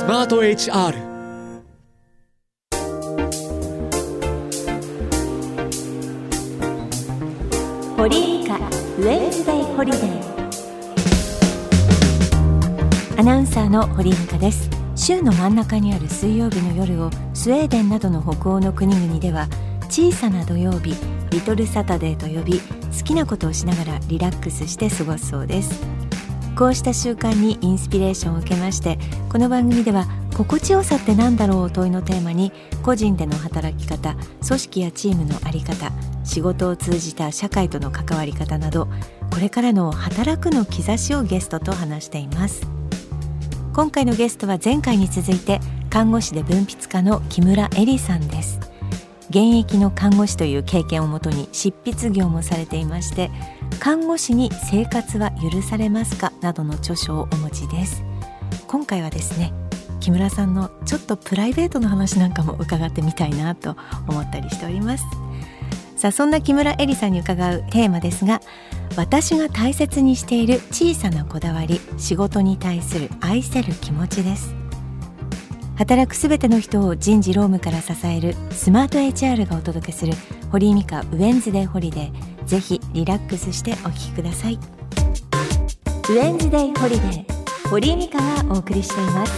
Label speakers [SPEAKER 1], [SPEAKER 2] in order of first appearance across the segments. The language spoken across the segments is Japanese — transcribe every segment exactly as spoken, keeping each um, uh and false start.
[SPEAKER 1] スマート エイチアール。
[SPEAKER 2] 堀井美香ウェンズデイホリデー。アナウンサーの堀井美香です。週の真ん中にある水曜日の夜をスウェーデンなどの北欧の国々では小さな土曜日、リトルサタデーと呼び、好きなことをしながらリラックスして過ごすそうです。こうした習慣にインスピレーションを受けまして、この番組では心地よさって何だろう問いのテーマに、個人での働き方、組織やチームの在り方、仕事を通じた社会との関わり方など、これからの働くの兆しをゲストと話しています。今回のゲストは前回に続いて看護師で文筆家の木村恵里さんです。現役の看護師という経験をもとに執筆業もされていまして、看護師に生活は許されますかなどの著書をお持ちです。今回はですね、木村さんのちょっとプライベートの話なんかも伺ってみたいなと思ったりしております。さあ、そんな木村恵里さんに伺うテーマですが、私が大切にしている小さなこだわり、仕事に対する愛せる気持ちです。働くすべての人を人事労務から支えるスマート エイチアール がお届けする堀井美香ウェンズデイホリデー。ぜひリラックスしてお聞きください。ウェンズデイホリデー、堀井美香がお送りしています。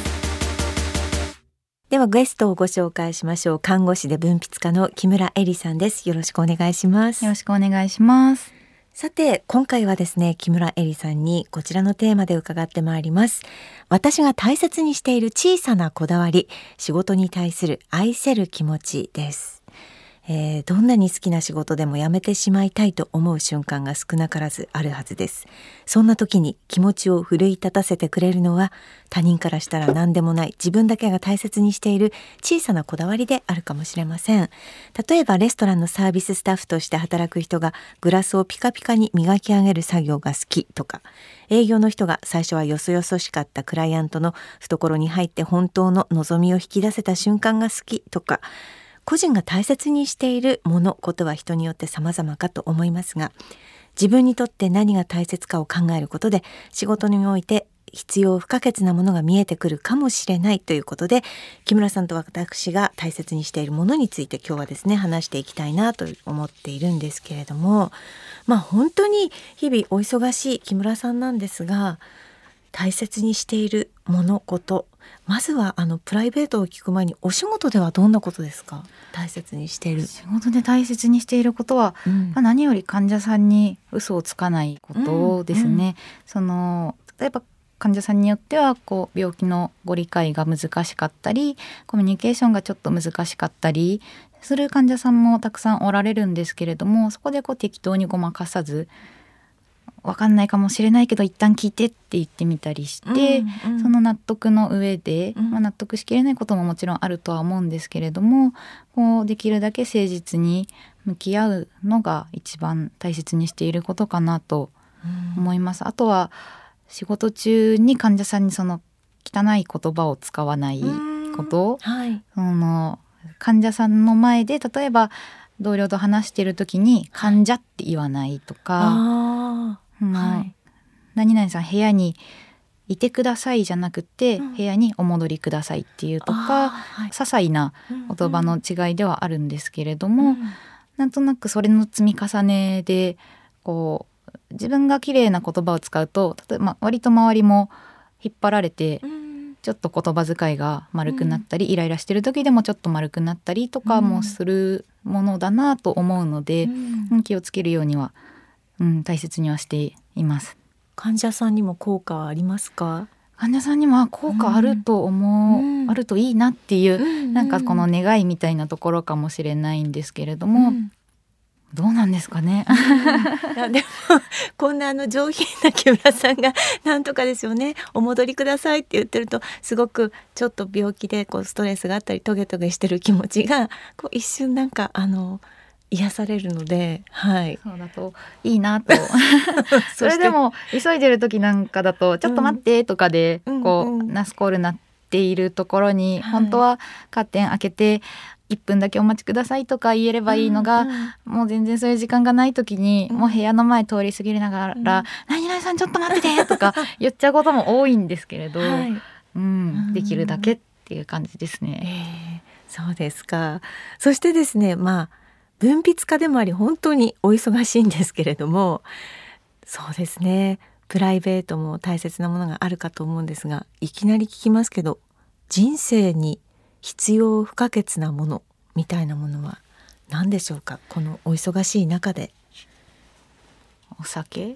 [SPEAKER 2] ではゲストをご紹介しましょう。看護師で文筆家の木村恵里さんです。よろしくお願いします。
[SPEAKER 3] よろしくお願いします。
[SPEAKER 2] さて、今回はですね、木村恵里さんにこちらのテーマで伺ってまいります。私が大切にしている小さなこだわり、仕事に対する愛せる気持ちです。えー、どんなに好きな仕事でもやめてしまいたいと思う瞬間が少なからずあるはずです。そんな時に気持ちを奮い立たせてくれるのは、他人からしたら何でもない自分だけが大切にしている小さなこだわりであるかもしれません。例えばレストランのサービススタッフとして働く人がグラスをピカピカに磨き上げる作業が好きとか、営業の人が最初はよそよそしかったクライアントの懐に入って本当の望みを引き出せた瞬間が好きとか、個人が大切にしているもの、ことは人によって様々かと思いますが、自分にとって何が大切かを考えることで、仕事において必要不可欠なものが見えてくるかもしれないということで、木村さんと私が大切にしているものについて今日はですね、話していきたいなと思っているんですけれども、まあ本当に日々お忙しい木村さんなんですが、大切にしているもの、こと、まずはあのプライベートを聞く前に、お仕事ではどんなことですか？大切にしている
[SPEAKER 3] 仕事で大切にしていることは、うん、まあ、何より患者さんに嘘をつかないことですね、うんうん、その例えば患者さんによってはこう病気のご理解が難しかったり、コミュニケーションがちょっと難しかったりする患者さんもたくさんおられるんですけれども、そこでこう適当にごまかさず、分かんないかもしれないけど一旦聞いてって言ってみたりして、うんうん、その納得の上で、まあ、納得しきれないことももちろんあるとは思うんですけれども、こうできるだけ誠実に向き合うのが一番大切にしていることかなと思います、うん、あとは仕事中に患者さんにその汚い言葉を使わないこと、はい、その患者さんの前で例えば同僚と話している時に患者って言わないとか、あはい、何々さん部屋にいてくださいじゃなくて、うん、部屋にお戻りくださいっていうとか、はい、些細な言葉の違いではあるんですけれども、うん、なんとなくそれの積み重ねでこう自分が綺麗な言葉を使うと、例えば割と周りも引っ張られて、うん、ちょっと言葉遣いが丸くなったり、うん、イライラしてる時でもちょっと丸くなったりとかもするものだなと思うので、うん、気をつけるようにはうん、大切にはしています。
[SPEAKER 2] 患者さんにも効果はありますか？
[SPEAKER 3] 患者さんにも効果あると思う、うん、あるといいなっていう、うん、なんかこの願いみたいなところかもしれないんですけれども、うん、どうなんですかね、
[SPEAKER 2] うん、いやでもこんなあの上品な木村さんがなんとかですよね、お戻りくださいって言ってると、すごくちょっと病気でこうストレスがあったりトゲトゲしてる気持ちがこう一瞬なんかあの癒されるので、はい、
[SPEAKER 3] そうだといいなとそれでも急いでる時なんかだとちょっと待ってとかで、うん、こう、うんうん、ナスコールなっているところに、はい、本当はカーテン開けていっぷんだけお待ちくださいとか言えればいいのが、うんうん、もう全然そういう時間がない時に、うん、もう部屋の前通り過ぎながら、うん、何々さんちょっと待っててとか言っちゃうことも多いんですけれど、はい、ううん、できるだけっていう感じです
[SPEAKER 2] え
[SPEAKER 3] ね。
[SPEAKER 2] ー、そうですか。そしてですね、まあ文筆家でもあり本当にお忙しいんですけれども、そうですね、プライベートも大切なものがあるかと思うんですが、いきなり聞きますけど、人生に必要不可欠なものみたいなものは何でしょうか、このお忙しい中で。
[SPEAKER 3] お酒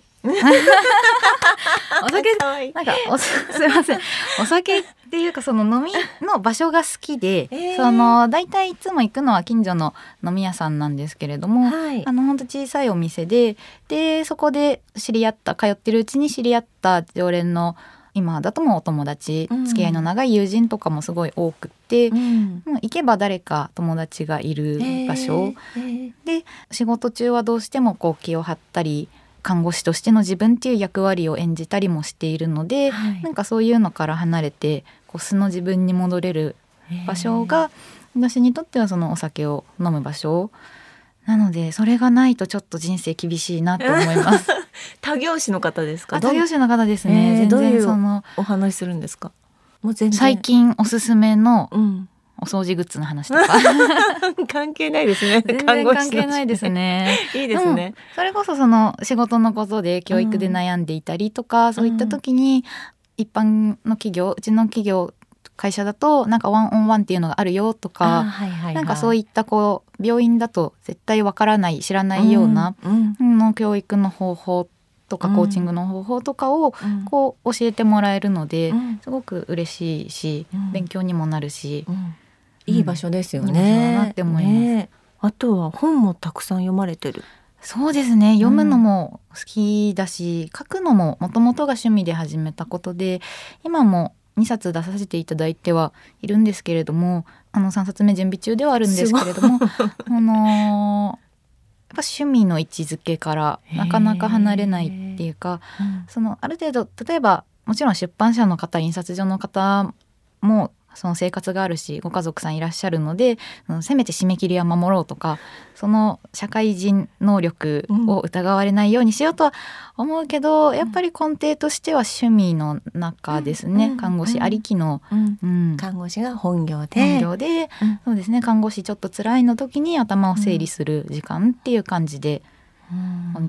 [SPEAKER 3] お酒なんかおすいませんお酒っていうかその飲みの場所が好きで、えー、そのだいたいいつも行くのは近所の飲み屋さんなんですけれども、はい、あの本当小さいお店ででそこで知り合った通ってるうちに知り合った常連の今だともお友達、うん、付き合いの長い友人とかもすごい多くて、うん、もう行けば誰か友達がいる場所、えーえー、で仕事中はどうしてもこう気を張ったり看護師としての自分っていう役割を演じたりもしているので、はい、なんかそういうのから離れてこう素の自分に戻れる場所が私にとってはそのお酒を飲む場所なので、それがないとちょっと人生厳しいなと思います
[SPEAKER 2] 他業種の方ですか？
[SPEAKER 3] 他業種の方ですね、えー、全然その
[SPEAKER 2] どういうお話するんですか？もう全然
[SPEAKER 3] 最近おすすめの、うんお掃除グッズの話とか
[SPEAKER 2] 関係ないですね。
[SPEAKER 3] 全然関係ないですね。
[SPEAKER 2] いいですね。
[SPEAKER 3] それこそその仕事のことで教育で悩んでいたりとか、うん、そういった時に一般の企業、うちの企業会社だとなんかワンオンワンっていうのがあるよとか、はいはいはい、なんかそういったこう病院だと絶対わからない知らないような、うんうん、の教育の方法とかコーチングの方法とかをこう教えてもらえるので、うん、すごく嬉しいし、うん、勉強にもなるし、うん
[SPEAKER 2] いい場所ですよね、
[SPEAKER 3] うん、いい場所だなって思います、ね、
[SPEAKER 2] あとは本もたくさん読まれてる。
[SPEAKER 3] そうですね、読むのも好きだし、うん、書くのももともとが趣味で始めたことで今もにさつ出させていただいてはいるんですけれども、あのさんさつめ準備中ではあるんですけれどもあのー、やっぱ趣味の位置づけからなかなか離れないっていうか、うん、そのある程度例えばもちろん出版社の方印刷所の方もその生活があるしご家族さんいらっしゃるので、せめて締め切りは守ろうとかその社会人能力を疑われないようにしようとは思うけど、うん、やっぱり根底としては趣味の中ですね、うん、看護師ありきの、
[SPEAKER 2] うんうん、看護師が本業で
[SPEAKER 3] 本業で、うん、そうですね、看護師ちょっと辛いの時に頭を整理する時間っていう感じで、うんうん、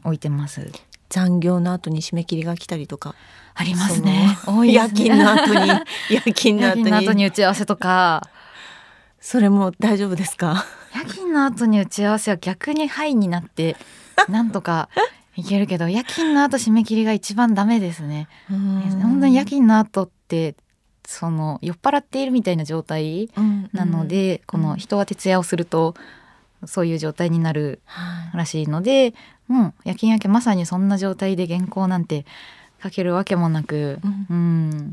[SPEAKER 3] 置いてます。
[SPEAKER 2] 残業の後に締め切りが来たりとか
[SPEAKER 3] ありますね。
[SPEAKER 2] 多いですね。夜勤の後に夜勤の後に夜
[SPEAKER 3] 勤の後に打ち合わせとか。
[SPEAKER 2] それも大丈夫ですか？
[SPEAKER 3] 夜勤の後に打ち合わせは逆にハイになってなんとかいけるけど夜勤の後締め切りが一番ダメですね。本当に夜勤の後ってその酔っ払っているみたいな状態なので、うん、この人は徹夜をするとそういう状態になるらしいので、もう夜勤明けまさにそんな状態で原稿なんて書けるわけもなく、うんうん、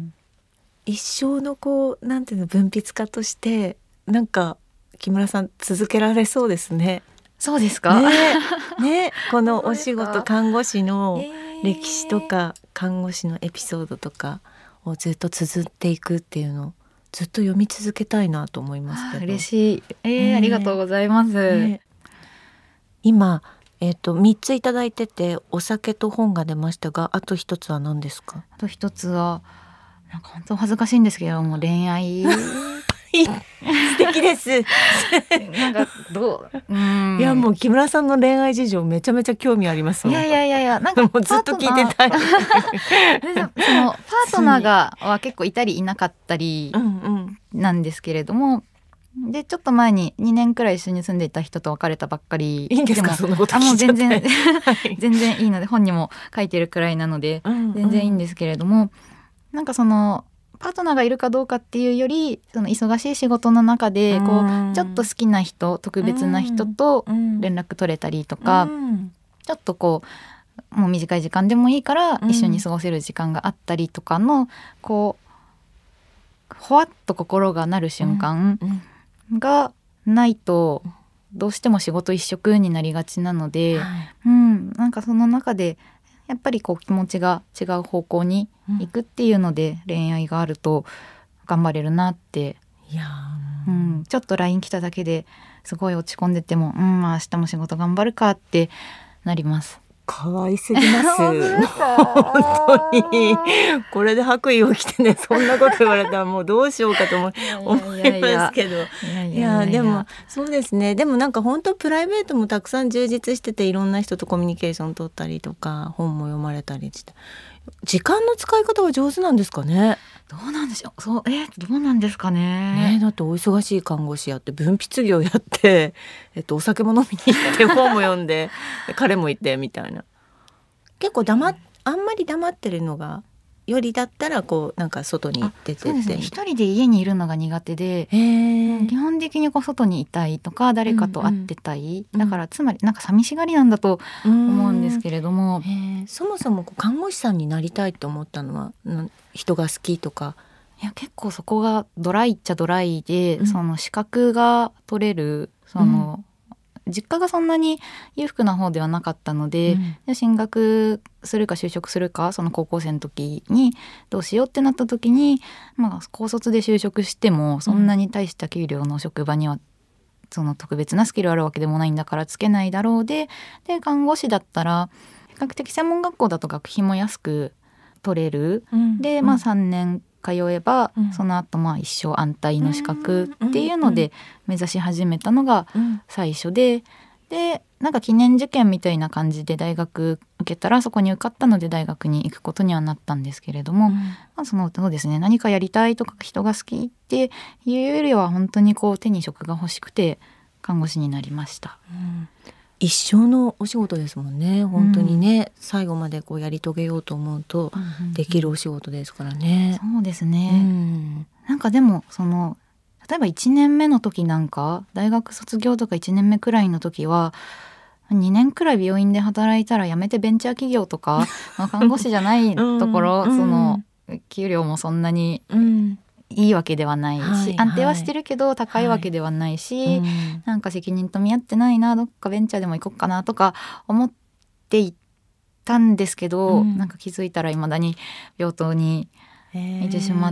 [SPEAKER 2] 一生のこうなんていうの文筆家としてなんか木村さん続けられそうですね。
[SPEAKER 3] そうですか
[SPEAKER 2] ね、ねこのお仕事看護師の歴史とか、えー、看護師のエピソードとかをずっと綴っていくっていうのをずっと読み続けたいなと思いますけど。
[SPEAKER 3] 嬉しい、えーね、ありがとうございます、ね、
[SPEAKER 2] 今えー、とみっついただいててお酒と本が出ましたが、あと一つは何ですか？
[SPEAKER 3] あと一つはなんか本当恥ずかしいんですけども恋愛
[SPEAKER 2] 素敵です
[SPEAKER 3] なんかどう、うん、
[SPEAKER 2] いやもう木村さんの恋愛事情めちゃめちゃ興味ありますもん。
[SPEAKER 3] いやいやいやいやなんかも
[SPEAKER 2] うずっと聞いてたい
[SPEAKER 3] そのパートナーがは結構いたりいなかったりなんですけれども、うんうん、でちょっと前ににねんくらい一緒に住んでいた人と別れたばっかり。
[SPEAKER 2] いいんですか？そんなこと聞いちゃって。あもう全然、
[SPEAKER 3] はい、全然いいので本にも書いてるくらいなので、うんうん、全然いいんですけれども、なんかそのパートナーがいるかどうかっていうよりその忙しい仕事の中でこうちょっと好きな人特別な人と連絡取れたりとか、うん、ちょっとこうもう短い時間でもいいから一緒に過ごせる時間があったりとかのこうほわっと心がなる瞬間がないとどうしても仕事一色になりがちなので、はい、うん、なんかその中でやっぱりこう気持ちが違う方向に行くっていうので、うん、恋愛があると頑張れるなって。
[SPEAKER 2] いや、
[SPEAKER 3] うん、ちょっと ライン 来ただけですごい落ち込んでても、うん、まあ明日も仕事頑張るかってなります。
[SPEAKER 2] 可愛すぎます
[SPEAKER 3] 本当ですか？
[SPEAKER 2] 本当にこれで白衣を着てね、そんなこと言われたらもうどうしようかと思い思いますけど、いやでもそうですね。でもなんか本当プライベートもたくさん充実してて、いろんな人とコミュニケーション取ったりとか本も読まれたりして、時間の使い方は上手なんですかね。
[SPEAKER 3] どうなんでしょう。そう、えー、どうなんですかね。
[SPEAKER 2] ね、だってお忙しい看護師やって分泌業やって、えっと、お酒も飲みに行って本も読んで彼もいてみたいな、結構黙っあんまり黙ってるのがよりだったらこうなんか外に出てて、
[SPEAKER 3] そうですね、一人で家にいるのが苦手で、基本的にこう外にいたいとか誰かと会ってたい、うんうん、だからつまりなんか寂しがりなんだと思うんですけれども、
[SPEAKER 2] そもそもこう看護師さんになりたいと思ったのは人が好きとか。
[SPEAKER 3] いや結構そこがドライっちゃドライで、うん、その資格が取れるその、うん、実家がそんなに裕福な方ではなかったので、うん、進学するか就職するかその高校生の時にどうしようってなった時に、まあ、高卒で就職してもそんなに大した給料の職場にはその特別なスキルあるわけでもないんだからつけないだろうで、で看護師だったら比較的専門学校だと学費も安く取れる、うん、で、まあ、さんねん通えば、うん、その後まあ一生安泰の資格っていうので目指し始めたのが最初で、でなんか記念受験みたいな感じで大学受けたらそこに受かったので大学に行くことにはなったんですけれども、うん、まあ、そのそうですね、何かやりたいとか人が好きっていうよりは本当にこう手に職が欲しくて看護師になりました。
[SPEAKER 2] うん、一生のお仕事ですもんね本当にね、うん、最後までこうやり遂げようと思うとできるお仕事ですからね。
[SPEAKER 3] そうですね、うん、なんかでもその例えばいちねんめの時なんか大学卒業とかいちねんめくらいの時はにねんくらい病院で働いたら辞めてベンチャー企業とか、まあ、看護師じゃないところ、うん、その給料もそんなに、うん、いいわけではないし、はいはい、安定はしてるけど高いわけではないし、はい、うん、なんか責任と見合ってないな、どっかベンチャーでも行こうかなとか思っていたんですけど、うん、なんか気づいたら未だに病棟にいてしまって、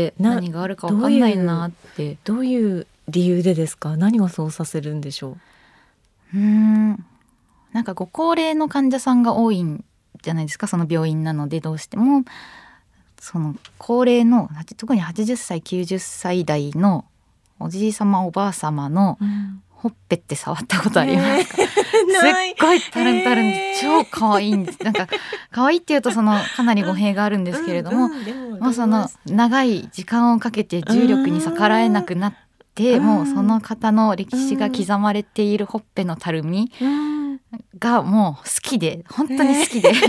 [SPEAKER 3] えー、何があるか分かんないなって。
[SPEAKER 2] どういう、どういう理由でですか？何がそうさせるんでしょ
[SPEAKER 3] う。うーんなんかご高齢の患者さんが多いんじゃないですか、その病院なので。どうしてもその高齢の特にはちじゅっさいきゅうじゅっさい代のおじいさまおばあさまのほっぺって触ったことありますか？えー、すっごいタルンタルンで超可愛いんです。なんか可愛いっていうとそのかなり語弊があるんですけれども、うんうん、もうその長い時間をかけて重力に逆らえなくなって、もうその方の歴史が刻まれているほっぺのたるみがもう好きで、本当に好きで、えー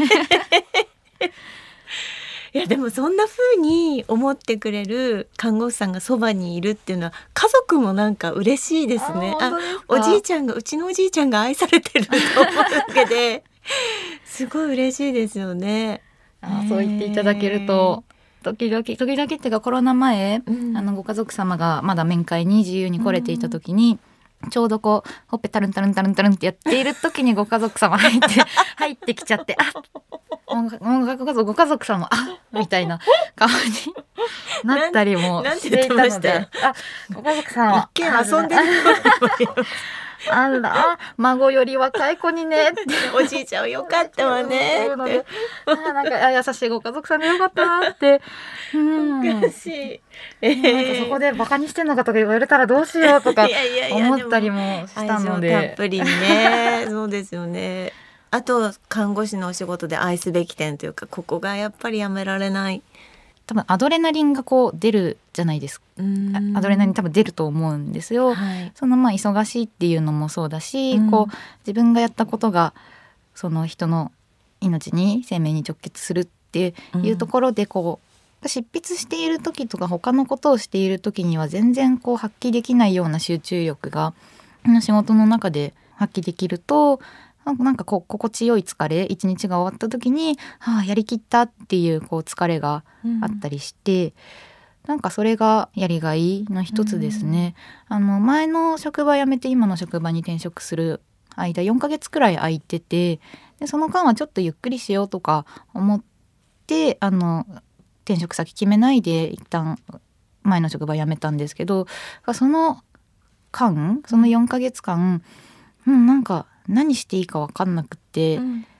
[SPEAKER 2] いやでもそんな風に思ってくれる看護師さんがそばにいるっていうのは家族もなんか嬉しいですね。あ、おじいちゃんがうちのおじいちゃんが愛されてると思うだけですごい嬉しいですよね。
[SPEAKER 3] あ、そう言っていただけると時々時々っていうかコロナ前、うん、あのご家族様がまだ面会に自由に来れていた時に、うん、ちょうどこうほっぺタルンタルンタルンタルンってやっている時にご家族様入って入ってきちゃって、あ音楽家族ご家族さんもあみたいな顔になったりもしていたので、あご家族さんは
[SPEAKER 2] 一見遊んでる
[SPEAKER 3] あら孫より若い子にねって
[SPEAKER 2] おじいちゃんはよかったわねって
[SPEAKER 3] あなんか優しいご家族さんでよかったなって、
[SPEAKER 2] うん、おかしい、
[SPEAKER 3] えー、なんかそこでバカにしてんのかとか言われたらどうしようとか思ったりもしたので、
[SPEAKER 2] 愛情たっぷりにねそうですよね。あと看護師のお仕事で愛すべき点というか、ここがやっぱりやめられない、
[SPEAKER 3] 多分アドレナリンがこう出るじゃないですか。アドレナリン多分出ると思うんですよ、はい、そのまあ忙しいっていうのもそうだし、うん、こう自分がやったことがその人の命に生命に直結するっていうところで、こう、うん、執筆している時とか他のことをしている時には全然こう発揮できないような集中力が仕事の中で発揮できると、なんかこう心地よい疲れ、一日が終わった時に、はあ、やりきったっていうこう疲れがあったりして、うん、なんかそれがやりがいの一つですね、うん、あの前の職場辞めて今の職場に転職する間よんかげつくらい空いてて、でその間はちょっとゆっくりしようとか思ってあの転職先決めないで一旦前の職場辞めたんですけど、その間そのよんかげつかん、うん、なんか何していいか分かんなくて、うん、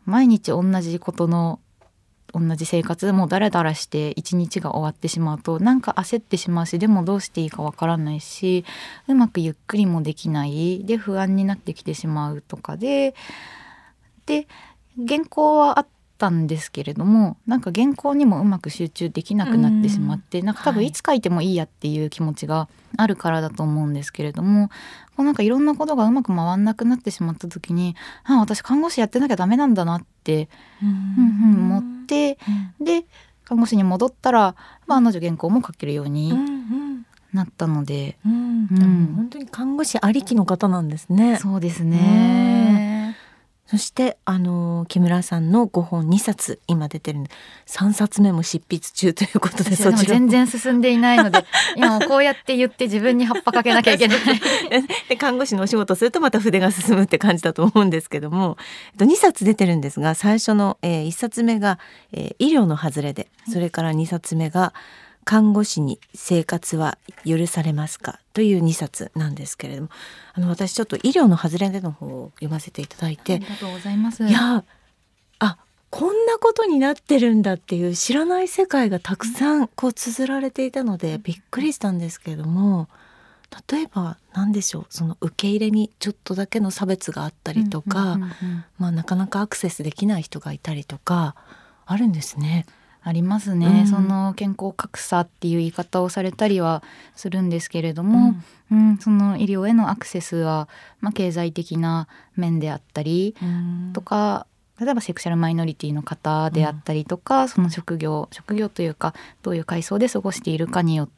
[SPEAKER 3] 毎日同じことの同じ生活でもダラダラして一日が終わってしまうとなんか焦ってしまうし、でもどうしていいかわからないし、うまくゆっくりもできないで不安になってきてしまうとかでで原稿はあったんですけれども、なんか原稿にもうまく集中できなくなってしまって、なんか多分いつ書いてもいいやっていう気持ちがあるからだと思うんですけれども、こうなんかいろんなことがうまく回んなくなってしまった時に、あ、私看護師やってなきゃダメなんだなってうんうん思って、うん、で看護師に戻ったら、まあ、案の定原稿も書けるようになったので、
[SPEAKER 2] うんうんうん、でも本当に看護師ありきの方なんですね。
[SPEAKER 3] そうですね。
[SPEAKER 2] そしてあの木村さんのごほんにさつ今出てるんでさんさつめも執筆中ということで、
[SPEAKER 3] そちら全然進んでいないので今こうやって言って自分に葉っぱかけなきゃいけない
[SPEAKER 2] で看護師のお仕事するとまた筆が進むって感じだと思うんですけども、にさつ出てるんですが、最初の、えー、いっさつめが、えー、医療の外れで、それからにさつめが看護師に生活は許されますかというにさつなんですけれども、あの私ちょっと医療の外れでの方を読ませていただいて、
[SPEAKER 3] ありがとうございます。
[SPEAKER 2] いやあこんなことになってるんだっていう知らない世界がたくさんこう綴られていたのでびっくりしたんですけれども、例えば何でしょう、その受け入れにちょっとだけの差別があったりとか、うんうんうんうん、まあ、なかなかアクセスできない人がいたりとかあるんですね。
[SPEAKER 3] ありますね、うん、その健康格差っていう言い方をされたりはするんですけれども、うんうん、その医療へのアクセスは、まあ、経済的な面であったりとか、例えばセクシャルマイノリティの方であったりとか、うん、その職業職業というかどういう階層で過ごしているかによって、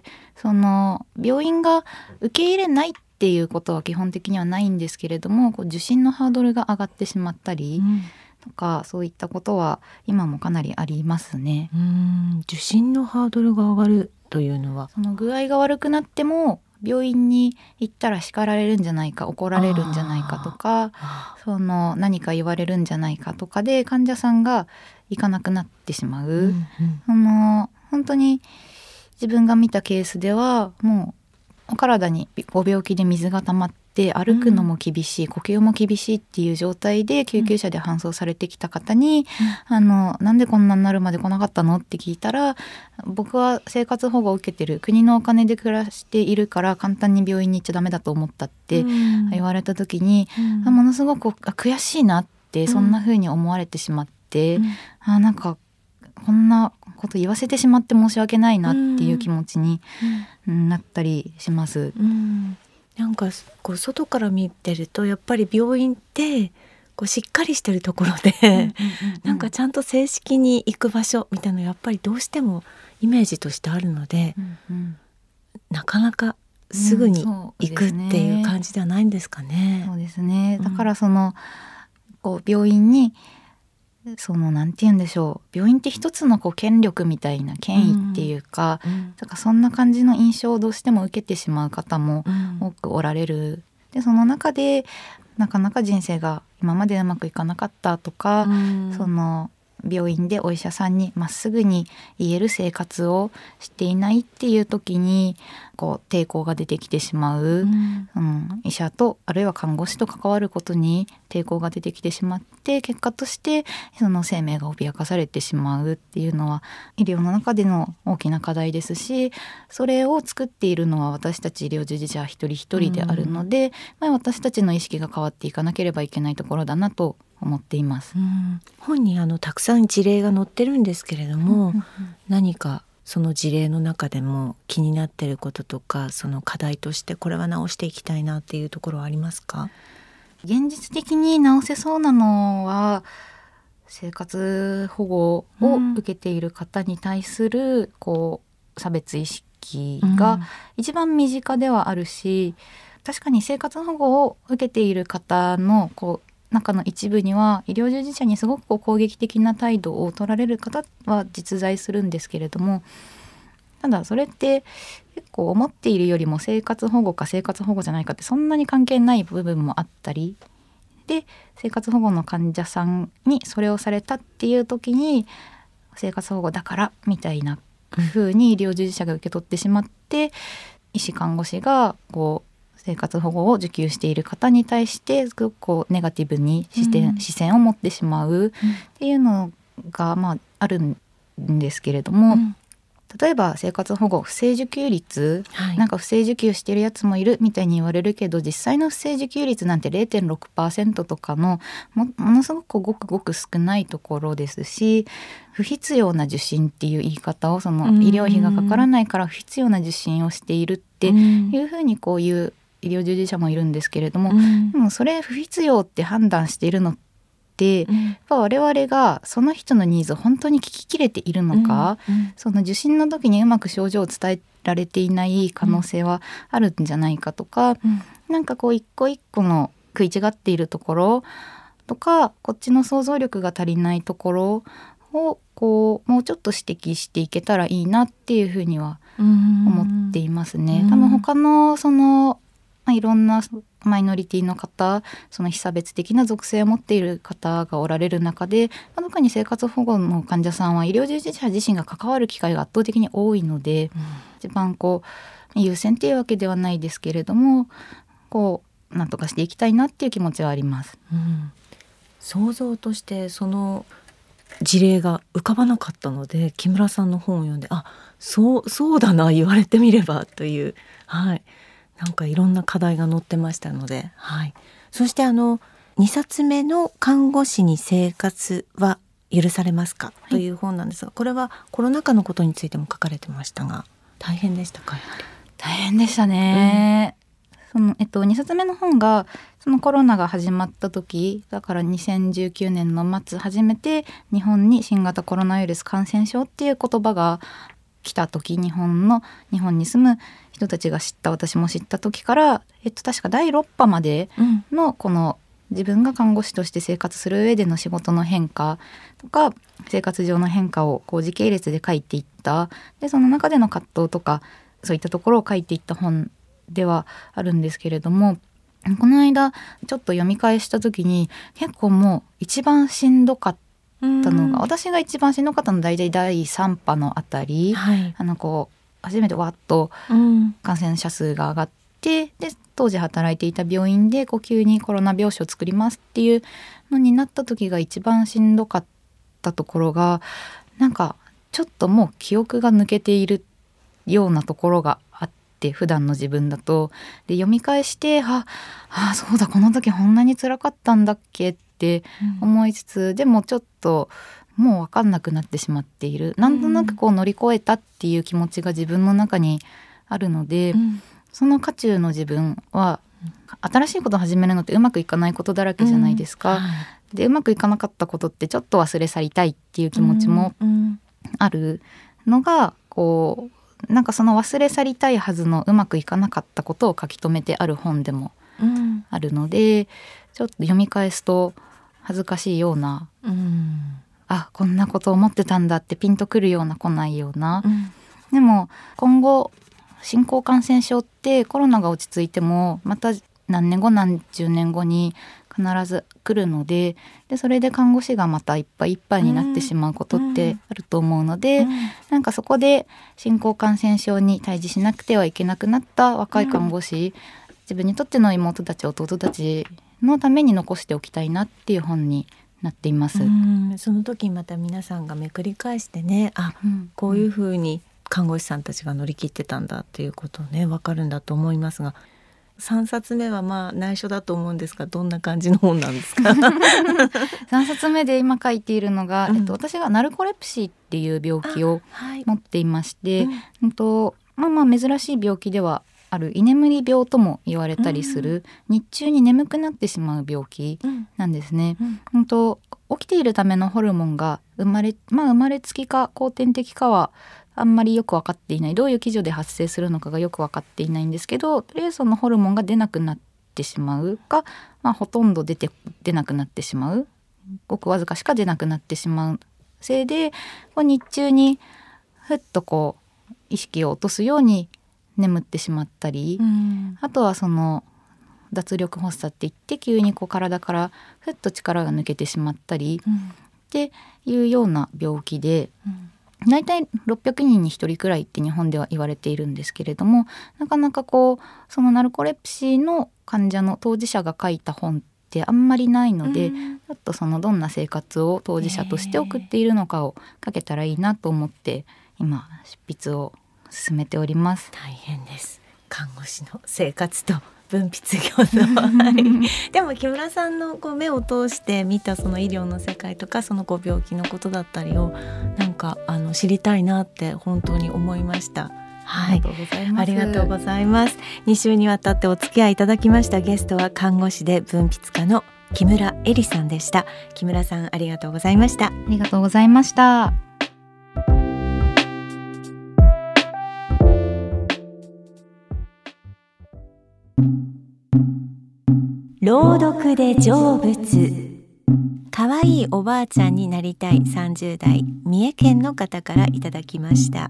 [SPEAKER 3] その病院が受け入れないっていうことは基本的にはないんですけれども、こう受診のハードルが上がってしまったり、うんとかそういったことは今もかなりありますね。
[SPEAKER 2] うーん、受診のハードルが上がるというのは、
[SPEAKER 3] その具合が悪くなっても病院に行ったら叱られるんじゃないか、怒られるんじゃないかとか、その何か言われるんじゃないかとかで患者さんが行かなくなってしまう、うんうん、その本当に自分が見たケースではもうお体にご病気で水が溜まってで歩くのも厳しい、呼吸も厳しいっていう状態で救急車で搬送されてきた方に、うん、あのなんでこんなになるまで来なかったのって聞いたら、僕は生活保護を受けてる、国のお金で暮らしているから簡単に病院に行っちゃダメだと思ったって言われた時に、うん、あものすごく悔しいなって、そんな風に思われてしまって、うん、あなんかこんなこと言わせてしまって申し訳ないなっていう気持ちになったりします。
[SPEAKER 2] うんうんなんかこう外から見てるとやっぱり病院ってこうしっかりしてるところで、うんうんうんうん、なんかちゃんと正式に行く場所みたいなのやっぱりどうしてもイメージとしてあるので、うんうん、なかなかすぐに行くっていう感じではないんですかね。
[SPEAKER 3] そうですね。だからその、うん、こう病院にそのなんて言うんでしょう、病院って一つのこう権力みたいな権威っていうか、うん、だからそんな感じの印象をどうしても受けてしまう方も多くおられる。でその中でなかなか人生が今までうまくいかなかったとか、うん、その病院でお医者さんにまっすぐに言える生活をしていないっていう時にこう抵抗が出てきてしまう、うんうん、医者とあるいは看護師と関わることに抵抗が出てきてしまって、結果としてその生命が脅かされてしまうっていうのは医療の中での大きな課題ですし、それを作っているのは私たち医療従事者一人一人であるので、うんまあ、私たちの意識が変わっていかなければいけないところだなと思っています。
[SPEAKER 2] うん、本にあのたくさん事例が載ってるんですけれども、うんうんうん、何かその事例の中でも気になっていることとか、その課題としてこれは直していきたいなっていうところはありますか？
[SPEAKER 3] 現実的に直せそうなのは生活保護を受けている方に対するこう差別意識が一番身近ではあるし、確かに生活保護を受けている方のこう中の一部には医療従事者にすごくこう攻撃的な態度を取られる方は実在するんですけれども、ただそれって結構思っているよりも生活保護か生活保護じゃないかってそんなに関係ない部分もあったりで、生活保護の患者さんにそれをされたっていう時に生活保護だからみたいな風に医療従事者が受け取ってしまって、医師看護師がこう生活保護を受給している方に対してすごくこうネガティブに視点、うん、視線を持ってしまうっていうのが、まあ、あるんですけれども、うん、例えば生活保護不正受給率、はい、なんか不正受給してるやつもいるみたいに言われるけど、実際の不正受給率なんて れいてんろくパーセント とかの も, ものすごくごくごく少ないところですし、不必要な受診っていう言い方を、その医療費がかからないから不必要な受診をしているっていうふうにこういう医療従事者もいるんですけれども、うん、でもそれ不必要って判断しているのって、うん、やっぱ我々がその人のニーズを本当に聞ききれているのか、うんうん、その受診の時にうまく症状を伝えられていない可能性はあるんじゃないかとか、うん、なんかこう一個一個の食い違っているところとか、こっちの想像力が足りないところをこうもうちょっと指摘していけたらいいなっていうふうには思っていますね。多分他のそのまあ、いろんなマイノリティの方、その被差別的な属性を持っている方がおられる中で、まあ、特に生活保護の患者さんは医療従事者自身が関わる機会が圧倒的に多いので、うん、一番こう優先っていうわけではないですけれども、こうなんとかしていきたいなっていう気持ちはあります。
[SPEAKER 2] うん、想像としてその事例が浮かばなかったので、木村さんの本を読んで、あ、そうそうだな、言われてみればという、はい、なんかいろんな課題が載ってましたので、はい、そしてあのにさつめの看護師に生活は許されますか、はい、という本なんですが、これはコロナ禍のことについても書かれてましたが、大変でしたか？やはり
[SPEAKER 3] 大変でしたね、うん、そのえっと、にさつめの本がそのコロナが始まった時だから、にせんじゅうきゅうねんの末初めて日本に新型コロナウイルス感染症っていう言葉が来た時、日本の日本に住む人たちが知った、私も知った時から、えっと、確かだいろっぱまでのこの自分が看護師として生活する上での仕事の変化とか生活上の変化をこう時系列で書いていった、でその中での葛藤とかそういったところを書いていった本ではあるんですけれども、この間ちょっと読み返した時に結構もう一番しんどかったのが、私が一番しんどかったのは大体だいさん波のあたり、はい、あのこう初めてわっと感染者数が上がって、で当時働いていた病院でこう急にコロナ病床を作りますっていうのになった時が一番しんどかったところが、なんかちょっともう記憶が抜けているようなところがあって、普段の自分だとで読み返して、ああそうだ、この時こんなに辛かったんだっけって思いつつ、うん、でもちょっともう分かんなくなってしまっている、なんとなくこう乗り越えたっていう気持ちが自分の中にあるので、うん、その渦中の自分は新しいことを始めるのってうまくいかないことだらけじゃないですか、うん、はい、でうまくいかなかったことってちょっと忘れ去りたいっていう気持ちもあるのが、こうなんかその忘れ去りたいはずのうまくいかなかったことを書き留めてある本でもあるので、ちょっと読み返すと恥ずかしいような、うん、あこんなこと思ってたんだってピンとくるような来ないような、うん、でも今後新興感染症ってコロナが落ち着いてもまた何年後何十年後に必ず来るので、でそれで看護師がまたいっぱいいっぱいになってしまうことってあると思うので、うんうん、なんかそこで新興感染症に対峙しなくてはいけなくなった若い看護師、うん、自分にとっての妹たち弟たちのために残しておきたいなっていう本になっています。
[SPEAKER 2] うん、その時また皆さんがめくり返してね、あ、うん、こういうふうに看護師さんたちが乗り切ってたんだっていうことをね分かるんだと思いますが、さんさつめはまあ内緒だと思うんですが、どんな感じの本なんですか？
[SPEAKER 3] さんさつめで今書いているのが、うん、えっと、私がナルコレプシーっていう病気を持っていまして、はい、うん、とまあまあ珍しい病気ではある居眠り病とも言われたりする、うん、日中に眠くなってしまう病気なんですね、うんうん、と起きているためのホルモンが生まれ、まあ、生まれつきか後天的かはあんまりよく分かっていない、どういう基準で発生するのかがよく分かっていないんですけど、とりあえずそのホルモンが出なくなってしまうか、まあ、ほとんど出て出なくなってしまう、ごくわずかしか出なくなってしまうせいで、こう日中にふっとこう意識を落とすように眠ってしまったり、うん、あとはその脱力発作っていって急にこう体からふっと力が抜けてしまったり、うん、っていうような病気で、うん、 だいたいろっぴゃくにんにひとりくらいって日本では言われているんですけれども、なかなかこうそのナルコレプシーの患者の当事者が書いた本ってあんまりないので、うん、ちょっとそのどんな生活を当事者として送っているのかを書けたらいいなと思って今執筆を進めております。
[SPEAKER 2] 大変です。看護師の生活と分泌業のはい、でも木村さんのこう目を通して見たその医療の世界とかそのご病気のことだったりをなんかあの知りたいなって本当に思いました。はい、ありがとうございます。に週にわたってお付き合いいただきましたゲストは看護師で分泌家の木村恵里さんでした。木村さんありがとうございました。あ
[SPEAKER 3] りがとうございました。
[SPEAKER 2] 朗読で成仏。かわいいおばあちゃんになりたいさんじゅう代三重県の方からいただきました。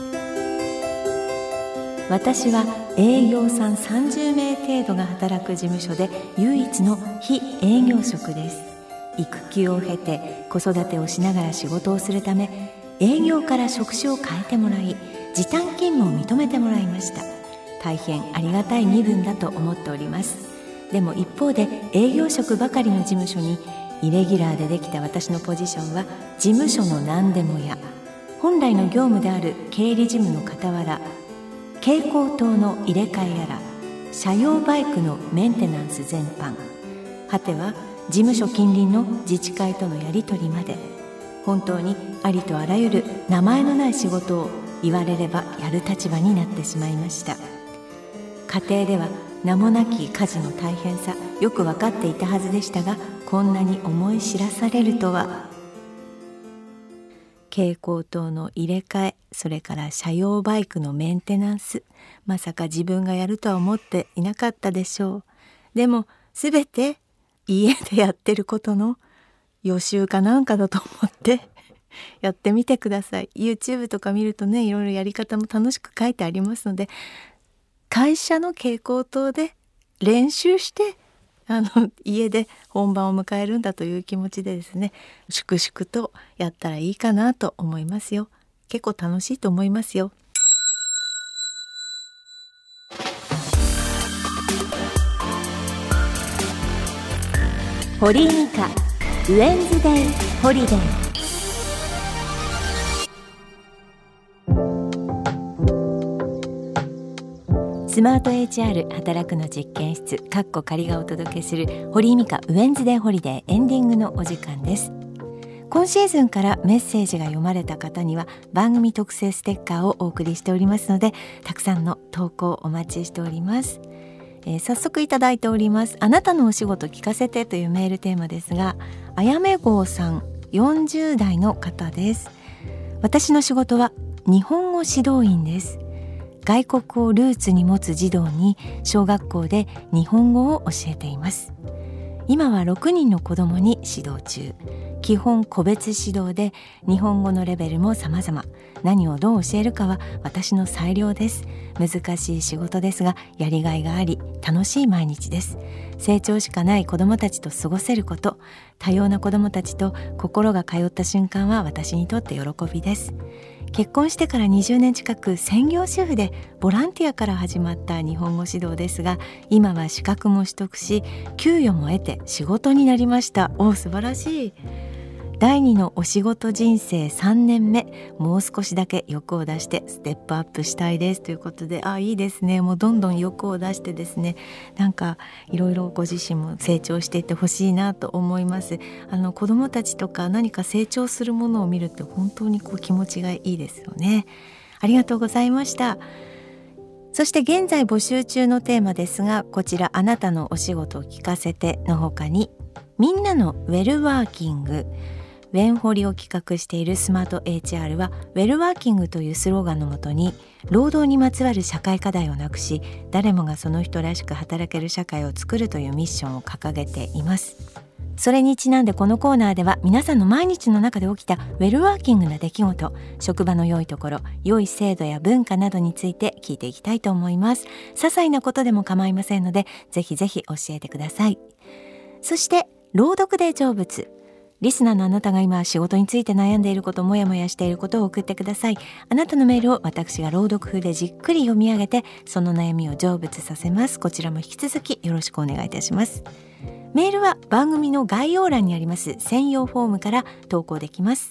[SPEAKER 2] 私は営業さんさんじゅうめい程度が働く事務所で唯一の非営業職です。育休を経て子育てをしながら仕事をするため営業から職種を変えてもらい時短勤務を認めてもらいました。大変ありがたい身分だと思っております。でも一方で営業職ばかりの事務所にイレギュラーでできた私のポジションは事務所の何でも屋、本来の業務である経理事務の傍ら蛍光灯の入れ替えやら車用バイクのメンテナンス全般、果ては事務所近隣の自治会とのやり取りまで、本当にありとあらゆる名前のない仕事を言われればやる立場になってしまいました。家庭では名もなき家事の大変さよく分かっていたはずでしたが、こんなに思い知らされるとは。蛍光灯の入れ替え、それから車用バイクのメンテナンス、まさか自分がやるとは思っていなかったでしょう。でもすべて家でやってることの予習かなんかだと思ってやってみてください。 YouTube とか見るとね、いろいろやり方も楽しく書いてありますので、会社の蛍光灯で練習してあの家で本番を迎えるんだという気持ちでですね、粛々とやったらいいかなと思いますよ。結構楽しいと思いますよ。堀井美香ウェンズデイホリデー。スマート エイチアール 働くの実験室かっこ仮がお届けする堀井美香ウェンズデーホリデーエンディングのお時間です。今シーズンからメッセージが読まれた方には番組特製ステッカーをお送りしておりますので、たくさんの投稿お待ちしております。えー、早速いただいております。あなたのお仕事聞かせてというメールテーマですが、あやめ号さんよんじゅう代の方です。私の仕事は日本語指導員です。外国をルーツに持つ児童に小学校で日本語を教えています。今はろくにんの子どもに指導中。基本個別指導で日本語のレベルも様々。何をどう教えるかは私の裁量です。難しい仕事ですがやりがいがあり楽しい毎日です。成長しかない子どもたちと過ごせること、多様な子どもたちと心が通った瞬間は私にとって喜びです。結婚してからにじゅうねん近く専業主婦でボランティアから始まった日本語指導ですが、今は資格も取得し給与も得て仕事になりました。おー、素晴らしい。だいにのお仕事人生さんねんめ、もう少しだけ欲を出してステップアップしたいですということで、あ、いいですね。もうどんどん欲を出してですね、なんかいろいろご自身も成長していってほしいなと思います。あの子どもたちとか何か成長するものを見るって本当にこう気持ちがいいですよね。ありがとうございました。そして現在募集中のテーマですが、こちらあなたのお仕事を聞かせての他に、みんなのウェルワーキング、ウェンホリを企画しているスマート エイチアール はウェルワーキングというスローガンのもとに労働にまつわる社会課題をなくし、誰もがその人らしく働ける社会を作るというミッションを掲げています。それにちなんでこのコーナーでは皆さんの毎日の中で起きたウェルワーキングな出来事、職場の良いところ、良い制度や文化などについて聞いていきたいと思います。些細なことでも構いませんのでぜひぜひ教えてください。そして朗読で成仏、 リスナーのあなたが今仕事について悩んでいること、もやもやしていることを送ってください。あなたのメールを私が朗読風でじっくり読み上げて、その悩みを成仏させます。こちらも引き続きよろしくお願いいたします。メールは番組の概要欄にあります専用フォームから投稿できます。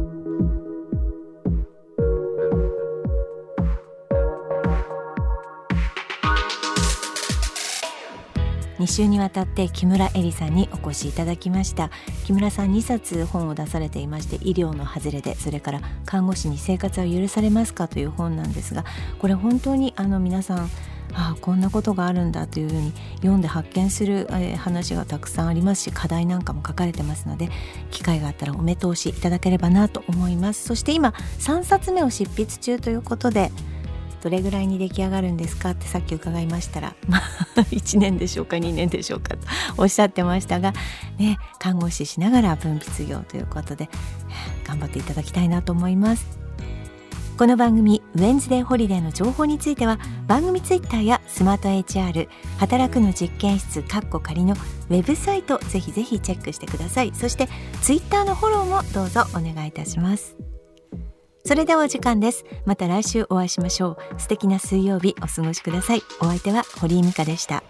[SPEAKER 2] に週にわたって木村恵里さんにお越しいただきました。木村さんにさつ本を出されていまして、医療の外れで、それから看護師に生活は許されますかという本なんですが、これ本当にあの皆さん、ああこんなことがあるんだというふうに読んで発見する、えー、話がたくさんありますし、課題なんかも書かれてますので、機会があったらお目通しいただければなと思います。そして今さんさつめを執筆中ということで、どれぐらいに出来上がるんですかってさっき伺いましたら、まあ、いちねんでしょうかにねんでしょうかとおっしゃってましたが、ね、看護師しながら文筆業ということで頑張っていただきたいなと思います。この番組ウェンズデーホリデーの情報については、番組ツイッターやスマート エイチアール 働くの実験室カッコ仮のウェブサイト、ぜひぜひチェックしてください。そしてツイッターのフォローもどうぞお願いいたします。それではお時間です。また来週お会いしましょう。素敵な水曜日お過ごしください。お相手は堀井美香でした。